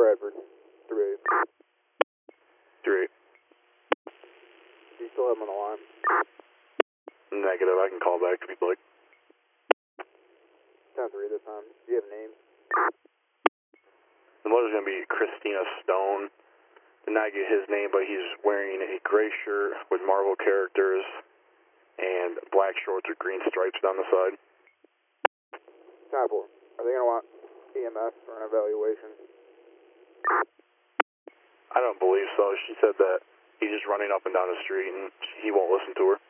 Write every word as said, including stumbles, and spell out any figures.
Bradford. three eight. three eight. Do you still have him on the line? Negative. I can call back if you'd like. ten three this time. Do you have names? The mother's going to be Christina Stone. Did not get his name, but he's wearing a gray shirt with Marvel characters and black shorts with green stripes down the side. ten four. Are they going to want E M S for an evaluation? I don't believe so. She said that he's just running up and down the street and he won't listen to her.